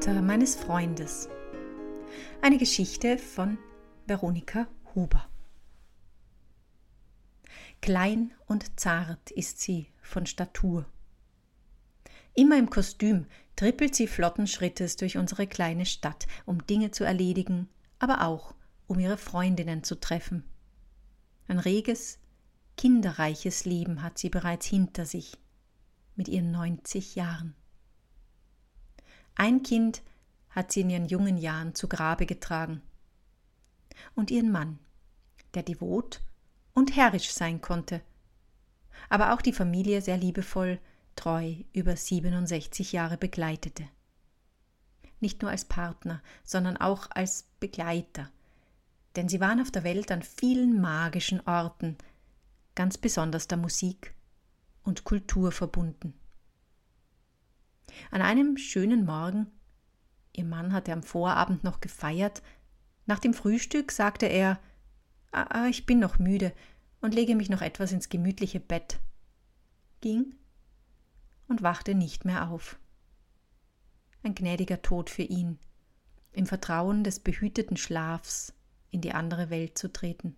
Mutter meines Freundes. Eine Geschichte von Veronika Huber. Klein und zart ist sie von Statur. Immer im Kostüm trippelt sie flotten Schrittes durch unsere kleine Stadt, um Dinge zu erledigen, aber auch um ihre Freundinnen zu treffen. Ein reges, kinderreiches Leben hat sie bereits hinter sich, mit ihren 90 Jahren. Ein Kind hat sie in ihren jungen Jahren zu Grabe getragen. Und ihren Mann, der devot und herrisch sein konnte, aber auch die Familie sehr liebevoll, treu über 67 Jahre begleitete. Nicht nur als Partner, sondern auch als Begleiter, denn sie waren auf der Welt an vielen magischen Orten, ganz besonders der Musik und Kultur verbunden. An einem schönen Morgen, ihr Mann hatte am Vorabend noch gefeiert, nach dem Frühstück sagte er, ich bin noch müde und lege mich noch etwas ins gemütliche Bett, ging und wachte nicht mehr auf. Ein gnädiger Tod für ihn, im Vertrauen des behüteten Schlafs in die andere Welt zu treten.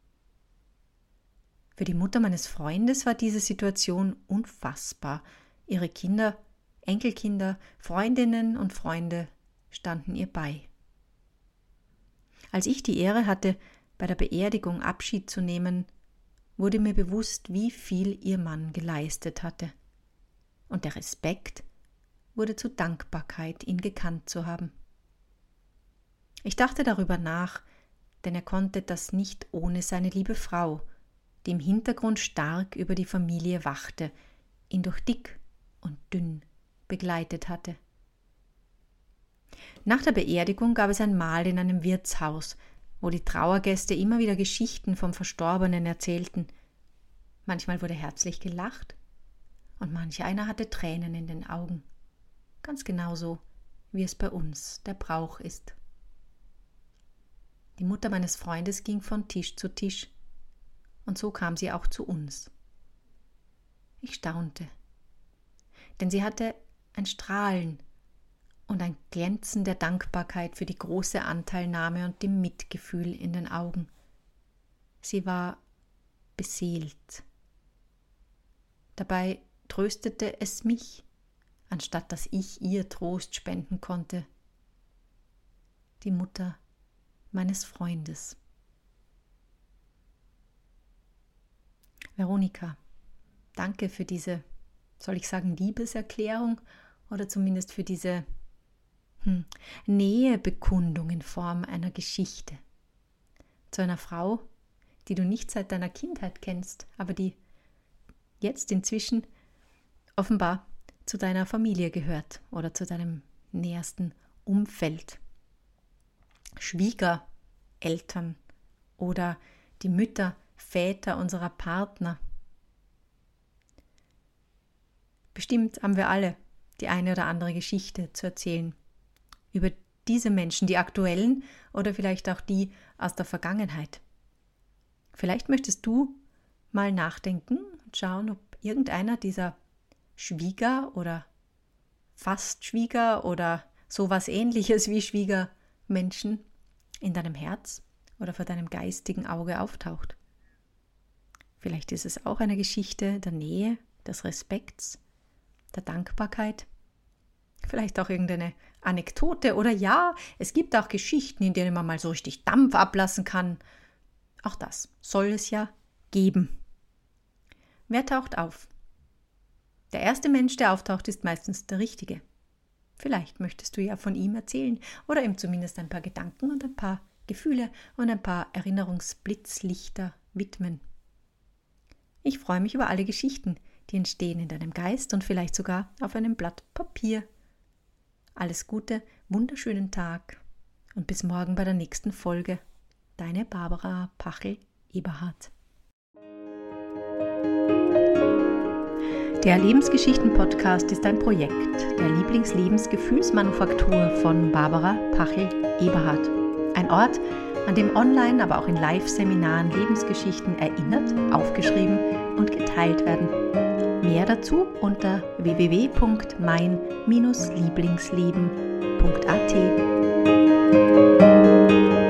Für die Mutter meines Freundes war diese Situation unfassbar. Ihre Kinder, Enkelkinder, Freundinnen und Freunde standen ihr bei. Als ich die Ehre hatte, bei der Beerdigung Abschied zu nehmen, wurde mir bewusst, wie viel ihr Mann geleistet hatte. Und der Respekt wurde zur Dankbarkeit, ihn gekannt zu haben. Ich dachte darüber nach, denn er konnte das nicht ohne seine liebe Frau, die im Hintergrund stark über die Familie wachte, ihn durch dick und dünn begleitet hatte. Nach der Beerdigung gab es ein Mahl in einem Wirtshaus, wo die Trauergäste immer wieder Geschichten vom Verstorbenen erzählten. Manchmal wurde herzlich gelacht und manch einer hatte Tränen in den Augen. Ganz genauso, wie es bei uns der Brauch ist. Die Mutter meines Freundes ging von Tisch zu Tisch und so kam sie auch zu uns. Ich staunte, denn sie hatte ein Strahlen und ein Glänzen der Dankbarkeit für die große Anteilnahme und dem Mitgefühl in den Augen. Sie war beseelt. Dabei tröstete es mich, anstatt dass ich ihr Trost spenden konnte. Die Mutter meines Freundes. Veronika, danke für diese, soll ich sagen, Liebeserklärung oder zumindest für diese Nähebekundung in Form einer Geschichte. Zu einer Frau, die du nicht seit deiner Kindheit kennst, aber die jetzt inzwischen offenbar zu deiner Familie gehört oder zu deinem nähersten Umfeld. Schwiegereltern oder die Mütter, Väter unserer Partner. Bestimmt haben wir alle die eine oder andere Geschichte zu erzählen über diese Menschen, die aktuellen oder vielleicht auch die aus der Vergangenheit. Vielleicht möchtest du mal nachdenken und schauen, ob irgendeiner dieser Schwieger oder fast Schwieger oder sowas Ähnliches wie Schwiegermenschen in deinem Herz oder vor deinem geistigen Auge auftaucht. Vielleicht ist es auch eine Geschichte der Nähe, des Respekts, der Dankbarkeit. Vielleicht auch irgendeine Anekdote oder ja, es gibt auch Geschichten, in denen man mal so richtig Dampf ablassen kann. Auch das soll es ja geben. Wer taucht auf? Der erste Mensch, der auftaucht, ist meistens der Richtige. Vielleicht möchtest du ja von ihm erzählen oder ihm zumindest ein paar Gedanken und ein paar Gefühle und ein paar Erinnerungsblitzlichter widmen. Ich freue mich über alle Geschichten, die entstehen in deinem Geist und vielleicht sogar auf einem Blatt Papier. Alles Gute, wunderschönen Tag und bis morgen bei der nächsten Folge. Deine Barbara Pachel-Eberhardt. Der Lebensgeschichten-Podcast ist ein Projekt der Lieblingslebensgefühlsmanufaktur von Barbara Pachel-Eberhardt. Ein Ort, an dem online, aber auch in Live-Seminaren Lebensgeschichten erinnert, aufgeschrieben und geteilt werden. Mehr dazu unter www.mein-lieblingsleben.at. www.ecom-akademie.at.